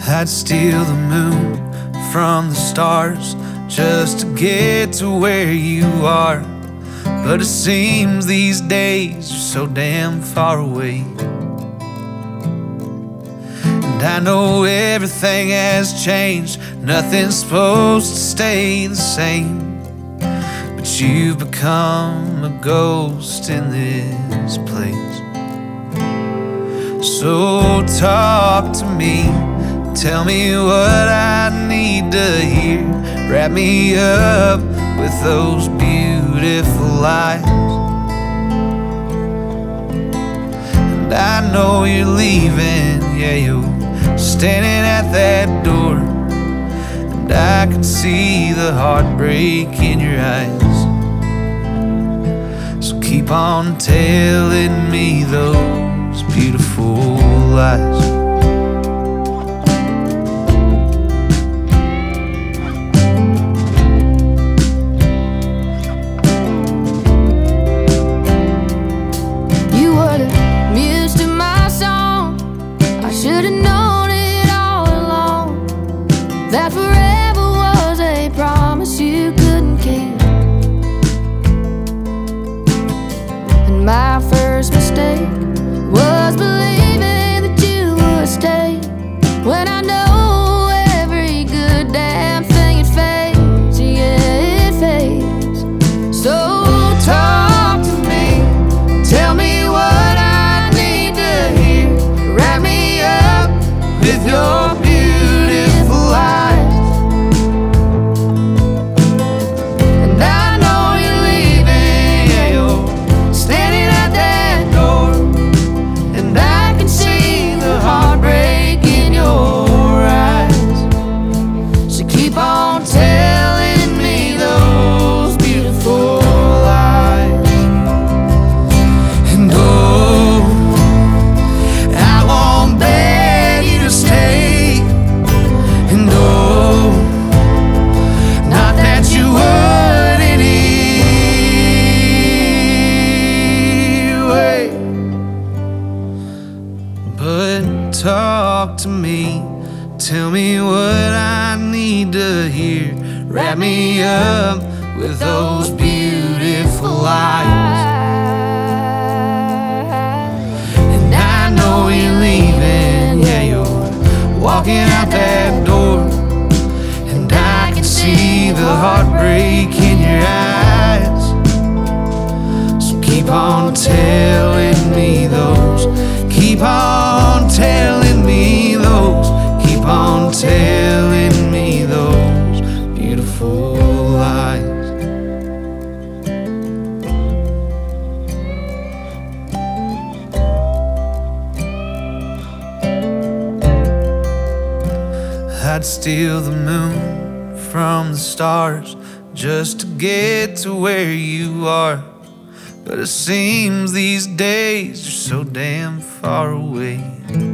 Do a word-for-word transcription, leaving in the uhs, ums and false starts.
I'd steal the moon from the stars just to get to where you are. But it seems these days you're so damn far away. And I know everything has changed, nothing's supposed to stay the same. But you've become a ghost in this place. So talk to me, tell me what I need to hear. Wrap me up with those beautiful lies. And I know you're leaving, yeah, you're standing at that door. And I can see the heartbreak in your eyes. So keep on telling me those beautiful lies. That forever was a promise you couldn't keep. And my first mistake was believing that you would stay, when I know every good damn thing it fades, yeah, it fades. So talk to me, tell me what I need to hear. Wrap me up with your beautiful lies. But talk to me, tell me what I need to hear. Wrap me up with those beautiful lies. And I know you're leaving, yeah, you're walking out that door. And I can see the heartbreak in your eyes. So keep on telling me those, keep on telling me those, keep on telling me those beautiful lies. I'd steal the moon from the stars just to get to where you are. But it seems these days you're so damn far away.